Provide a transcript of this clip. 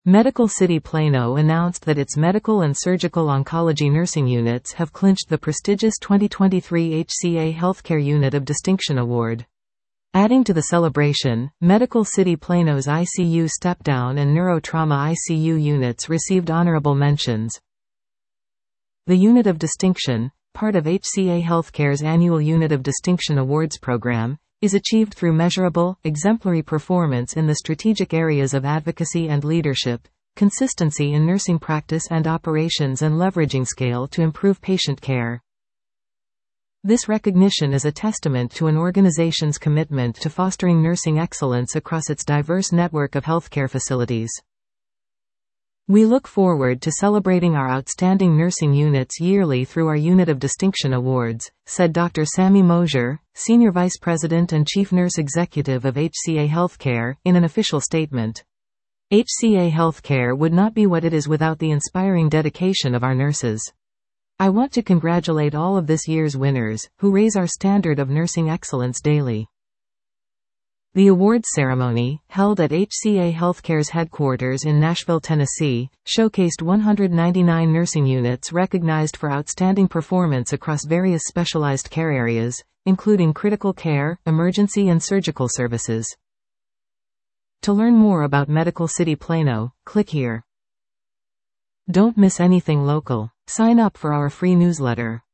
Medical City Plano announced that its medical and surgical oncology nursing units have clinched the prestigious 2023 HCA Healthcare Unit of Distinction Award. Adding to the celebration, Medical City Plano's ICU step-down and neurotrauma ICU units received honorable mentions. The Unit of Distinction, part of HCA Healthcare's annual Unit of Distinction Awards program, is achieved through measurable, exemplary performance in the strategic areas of advocacy and leadership, consistency in nursing practice and operations, and leveraging scale to improve patient care. This recognition is a testament to an organization's commitment to fostering nursing excellence across its diverse network of healthcare facilities. We look forward to celebrating our outstanding nursing units yearly through our Unit of Distinction Awards, said Dr. Sammy Mosier, Senior Vice President and Chief Nurse Executive of HCA Healthcare, in an official statement. HCA Healthcare would not be what it is without the inspiring dedication of our nurses. I want to congratulate all of this year's winners, who raise our standard of nursing excellence daily. The awards ceremony, held at HCA Healthcare's headquarters in Nashville, Tennessee, showcased 199 nursing units recognized for outstanding performance across various specialized care areas, including critical care, emergency and surgical services. To learn more about Medical City Plano, click here. Don't miss anything local. Sign up for our free newsletter.